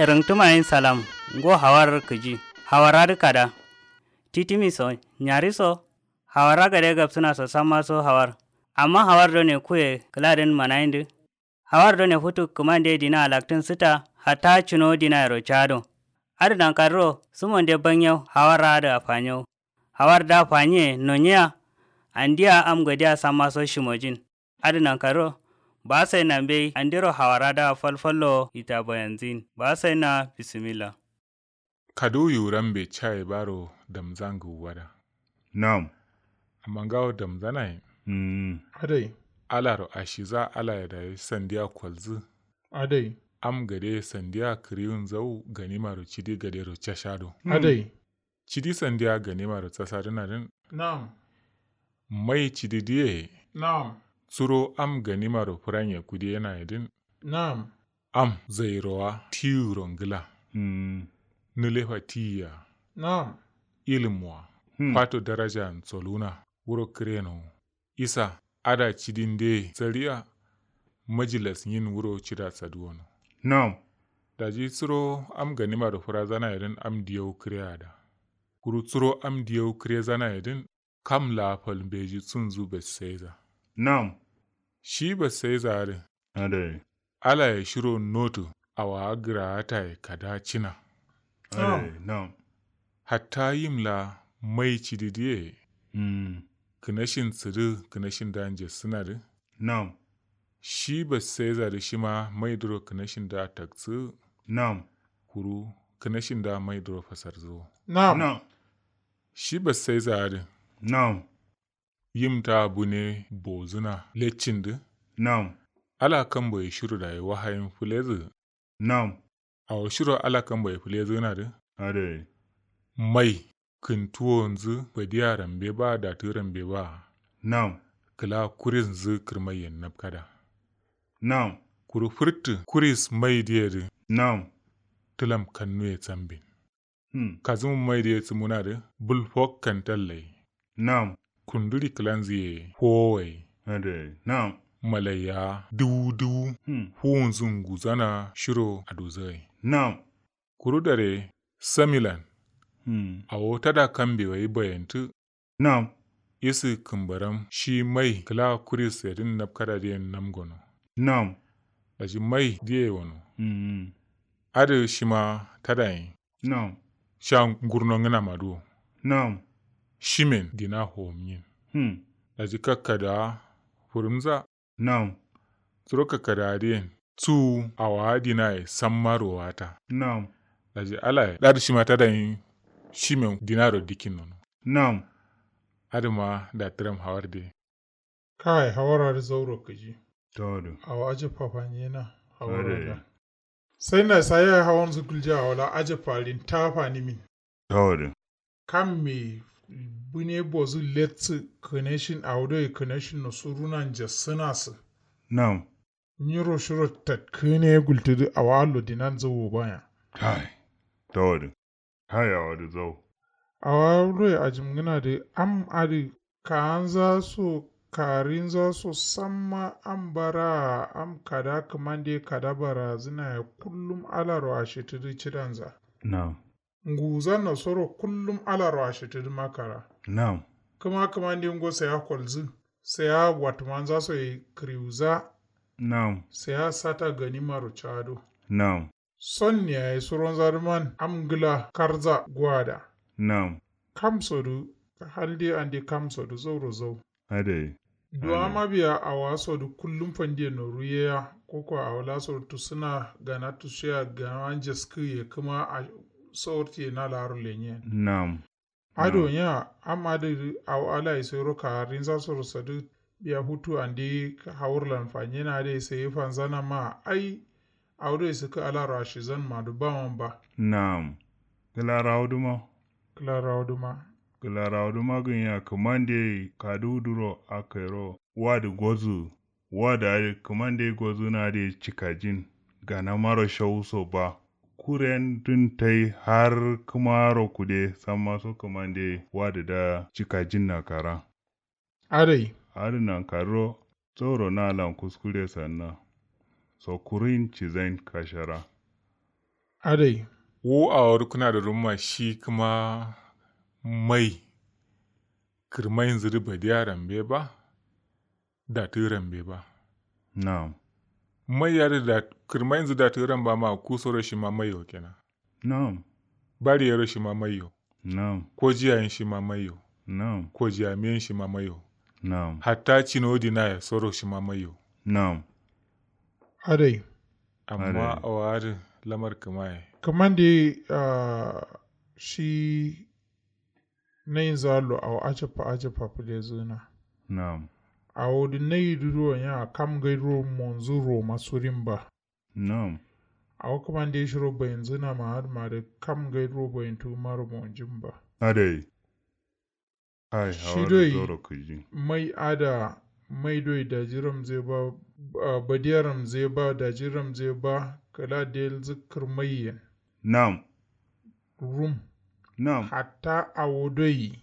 erengtumayin salam go hawar kiji hawarar kada titimi so nyari so hawara gade gabsuna so samma so hawar amma hawar do ne kuye kladen manayinde hawar do ne futu kumande dina alaktin sita hata chuno dina ro chado adnan karro sumonde banyo hawara da afanyo hawar da afanye nonya andia am gadiya samma so shimojin adnan karro ba sai na bai andiro hawara da falfallo ita bayanzin ba sai na bismillah kadu yurambe chai baro damzangu wada Naam. amangawo damzanai Adai. alaro ashiza ala da sandiya kwalzu Adai. am gade sandiya kriyun zau ganimaro chidi gade ro chashado Adai. chidi sandiya ganimaro tsasadina din Naam. mai chidi diye Naam. tsuro am ganimaro furanye kudi yana yadin Naam. am zairowa tiurongila nulefa tiya Naam. ilmuwa fato daraja soluna wuro kreno isa ada chidinde tsariya majilas yin wuro chida saduwono Naam. daji tsuro am ganima da fura zana yadin am diyau kriyada kuru tsuro am diyau kriya zana yadin kam la beji tsunzu besaiza Naam. shi besaiza are Adai. ala ya shiro notu awa agra hata kada china Adai. Naam. hatta yimla mai chididiye kinashin tsiru kinashin danje suna da Naam. shi besaiza da shi ma mai duro kinashin da taktsu Naam. kuru kinashin da mai duro fasar zo Naam. Naam. shi besaiza da Naam. yimta abu ne bozuna lecin da Naam. ala kan bai shiru da ya wahayin fulezi Naam. a wa shiru ala kan bai fulezi na da Adai. mai kintuwo nzu badiya rambe ba da tu rambe ba Naam. kila kuris zu kirmayen nabkada Naam. kuru furtu kuris mai diya da Naam. tulam kannu ya tsambin kazum mai diya tsumuna da bulfok kan tallai Naam. kunduri kilanzi howai Adai. Naam. malaya dudu hunzun guzana shiro a dozai Naam. kuru dare samilan a wata da kan bewai bayantu Naam. isi kumbaram shi mai kila kuris yadin nabkada diyan namgono Naam. aji mai diya wano adu shi ma tadayin Naam. shan gurno ngana madu Naam. shimen dina homyin aji kakkada furumza Naam. tsoro kakkada diyan tu awa dina sammaro wata Naam. aji ala dar shi ma tadayin shimen dinaro dikin nono Naam. adu ma da tiram hawarde Kai hawara da zauro kaji. Todo. Awa aje fafanye na hawara Adai. da. Sai na saya hawan zukulja wala aje falin tafa ni min. Todo. Kam me bune bozu let's connection audio connection no surunan jasuna su. Naam. Nyiro shiro tatkene gultudu awalo dinan zawo baya. Hai. Todo. Hai awadu zau. Awalo ajimgina da am adi kan za su karin za su samma an bara am kada kamande kada bara zina ya kullum alaro a shitudu cidanza. Naam. Nguzan na soro kullum alaro a shitudu makara. Naam. Kuma kamande ngo saya kwalzu. Saya watuman za su yi kriuza. Naam. Saya sata gani maro chado. Naam. Son ne ya yi suron zaruman amgila karza gwada. Naam. Kamsodu halde ande kamsodu zauro zau. Adai. Duwa mabiya a waso da kullum fandiya no ruyeya koko a wala sortu suna gana tushiya gana wanje ya kuma a sorti na laro lenye. Naam. Ado nya amade a wala isoro ka rinza soro sadu biya hutu ande hawurlan fanye na de sai fanzana ma ai audo isaka alaro ashizan ma du bawan ba. Naam. Kila rauduma. Kila rauduma. Kila rauduma gunya kamande kaduduro akairo wadu gozu wada kamande gozu na de cikajin gana maro shauso ba kuren dun tai har kumaro kude sama so kamande wada da cikajin na kara Adai. nan karo tsoro na lan kuskure sannan so kurin cizain kashara Adai. Wo a wari kuna da rumma shi kuma mai kirmayin ziri badiya rambe ba da tu rambe ba. Na'am. Mai yari da kirmayin ziri da tu ramba ma kusoro shi ma mayo kenan. Na'am. Bari yaro shi ma mayo. Na'am. Ko jiyayen shi ma mayo. Na'am. Ko jami'in shi ma mayo. Na'am. Hatta cinodi na ya soro shi ma mayo. Na'am. Adai. Amma a wari lamar kamaye. Kaman da shi na yin zalo a ajefa fide zuna. Na'am. A wadi na yi duro ya kam gairo monzuro masu rimba. Na'am. A wakaman da ya shiro bayan zuna ma har ma da kam gairo bayan tumar monjin ba. Adai. Ai, Shi hawar dai zoro kuji. mai ada mai doi da jiram zai ba badiyaram zai ba da jiram zai ba kala da zikir mai Na'am. rum Na'am. hatta a wodoi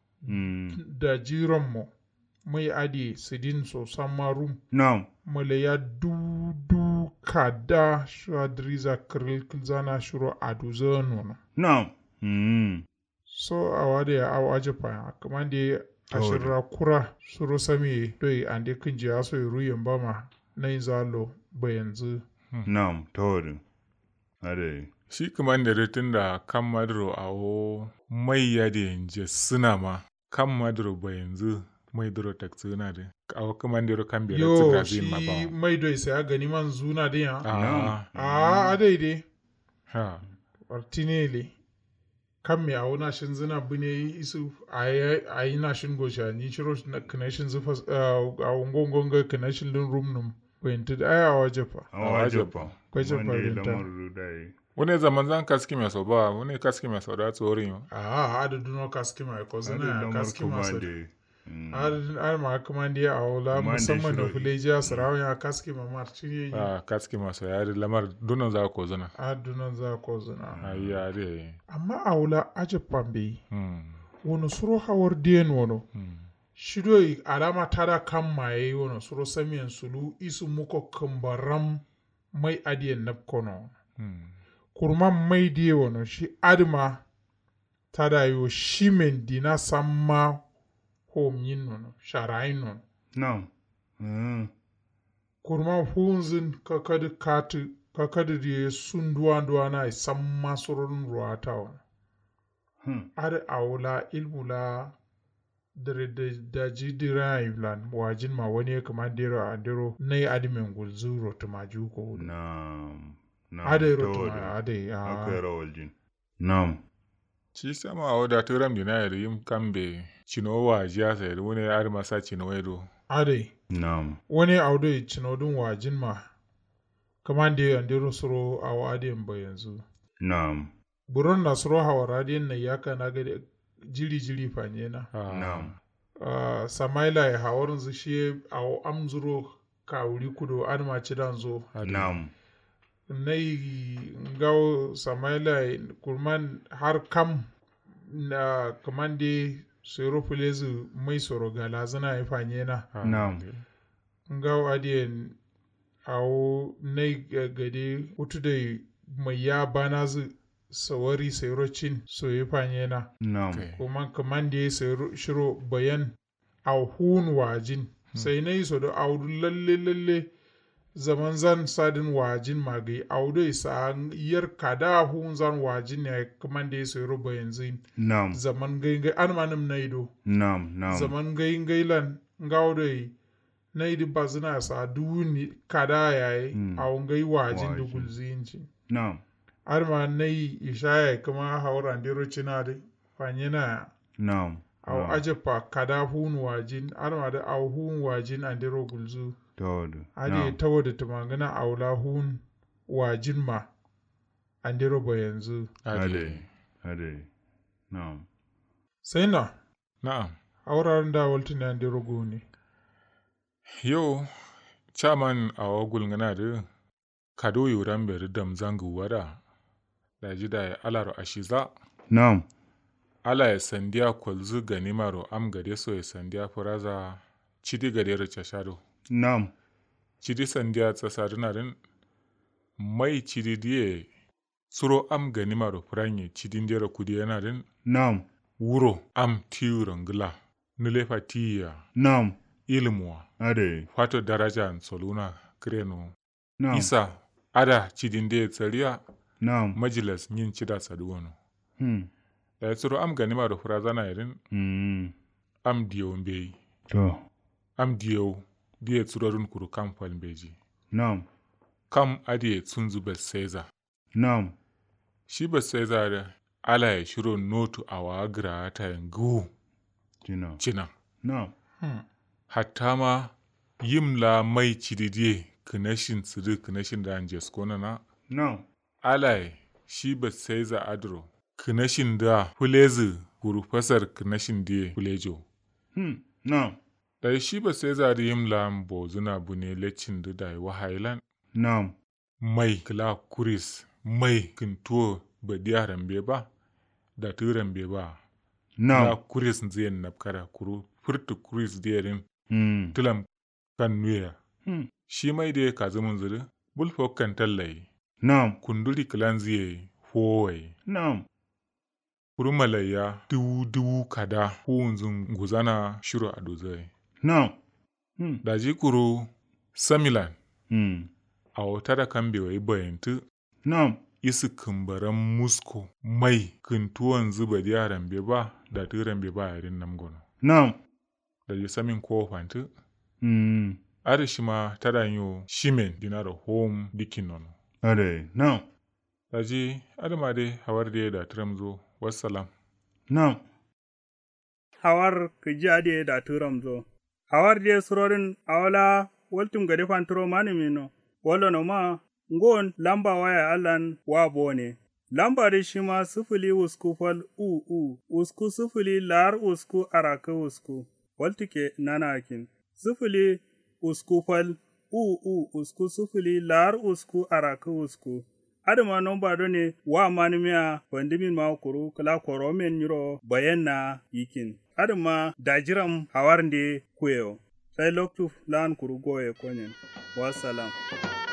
da jiran mu mai adi sidin so sama rum Na'am. malaya dudu kada shadriza kiril zana shiro aduzo nono. Na'am. So a wade ya awa ajepa kamar da ashirra kura suro sami doi ande kinji aso ruyen bama na yin zalo bayanzu. Na'am. Tawari. Adai. Shi kuma da ritin da kan maduro a wo mai ya da yanje suna ma kan maduro ba yanzu mai duro taksi na da a wo kuma da kan biyar Yo tsigazin ma shi ba. mai doi sai a gani man zuna da ya. Ah, A daidai. ha. Martinelli. Kan me a wuna shin zina bune isu a yi na shin gosha ni shiro na connection zufa a wungongon ga connection din room num bayantu da aya waje fa. Awa japa. Kwaje Wanda ya farinta. lamar dai. Wani zaman zan kaski mai sau ba, wani kaski mai sau da tsorin yau. A adadin wa kaski mai ko Adai zina lamar kaski masu. kumande. Har ma kuma da a wula musamman da fulejiya sarawun ya kaski ma martinelli. Ah, kaski mai sau ya lamar dunan za ko zana. Adunan za ko zina. Ayi ya re. Amma a wula aje pambe. Wani suro hawar diyan wano. Shidoi alama tada kan maye wani suro samiyan sulu isu muko kambaram mai adiyan napkono. Kurman mai diye wani shi adma tada yo shimen dina samma home yin wani sharayin wani. Na'am. Kurman hunzin kakadu diye sun duwa na samma surun ruwata wani. Ar aula ilmula da jidira iblan wajin ma wani ya kama dero a dero na yi adimin gulzu rotumaju ko hudu. Na'am. Adai rotuma adai. Akwai rawar jin. Na'am. Shi sama a wadda turam dina ya yin kambe cinowa jiya sai da wani ya masa cinowaido. Adai. Na'am. Wani audai cinodin wajin ma kama da ya dero suro a wadiyan ba yanzu. Na'am. Buron na suro hawa radiyan na yaka na gade jiri fanye na. Na'am. Samaila ya hawarin zu shi a amzuro ka wuri kudo an ma ci dan zo. Na'am. Na yi gawo Samaila kurman har kam na kamande sero fulezu mai soro gala zana ya fanye na. Na'am. Gawo adiyan awo na gade utu da mai ya bana zu sawari sayrocin so ya fanye na. Na'am. Kuma kamande shiro bayan a hun wajin sai na yi so da audu lalle zaman zan sadin wajin magai audu isa yar kada hun zan wajin ne kamande ya sayro bayan zin Na'am. zaman gai an manum na ido Na'am. zaman gai lan ngaudu na idi bazina sa duni kada yayi a gai wajin da gulzinci. Na'am. Har ma na yi ishaya kuma hauran dero cinade fanye na Na'am. au ajepa kada hun wajin har ma da au hun wajin an dero gulzu Tawadu. ade tawo da tumangana aula hun wajin ma an dero ba yanzu Ade. Na'am. sai na Na'am. auraren da waltin an dero goni Yo, chairman a wagul ngana da kado yuran beri dam zangu wada da ji da alaro ashiza. Na'am. Ala ya sandiya kwalzu ganimaro am gade so ya sandiya furaza chidi gade richa shado. Na'am. Chidi sandiya tsasadina din mai chidi diye Suro am ganima ro franye cidin dera kudi yana din Nam. wuro am tiuron gila nilefa tiya Nam. ilmuwa Ade. fato daraja soluna kreno Nam. isa ada cidin de tsariya Nam. majilas yin cida saduwano Hmm. da suro am ganima ro frazana irin am diyo mbei To. am diyo diye tsurarun kuru kam falbeji Nam. kam adiye tsunzu beseza Nam. shi beseza da ala ya shiro notu a wagra ta yangu cina Nam. hatta ma yimla mai cididiye kinashin tsiri kinashin da anjes kona na Nam. ala ya shi beseza adro kinashin da hulezi kuru fasar kinashin diye hulejo Nam. da shi beseza da yimla mbozuna bune lecin da wahailan Nam. mai kila kuris mai kintuo ba diya rambe ba da tu rambe ba Nam. kila kuris ziyan napkara kuru furtu kuris diyarin tulam kan nuya shi mai da ka zumun zuri bulfo kan tallaye Nam. kunduli kilan ziye fowai Nam. kuru malaya duwu kada huwunzun guzana shiro a dozai Nam. da ji kuru samilan a wata da kan bewai bayantu Nam. isi kumbaran musko mai kintuwan zuba diya rambe ba da tu rambe ba yarin namgono Nam. da ji samin kofantu ada shi ma tada yo shimen dinaro home dikin nono Ade. Nam. da ji adama de hawar da tramzo wassalam Nam. hawar kiji ade da turamzo hawar de surorin awala waltum gade fanturo manimino wala no ma ngon lamba waya allan wa bone lamba de shima sufuli usku fal usku sufuli lar usku araka usku waltike nanakin sufuli usku fal usku sufuli lar usku araka usku adama nomba do ne wa manimiya bandimin ma kuru kala koromen nyiro bayanna yikin adama dajiram hawarnde kuyo sai loktu lan kuru goye konyen wassalam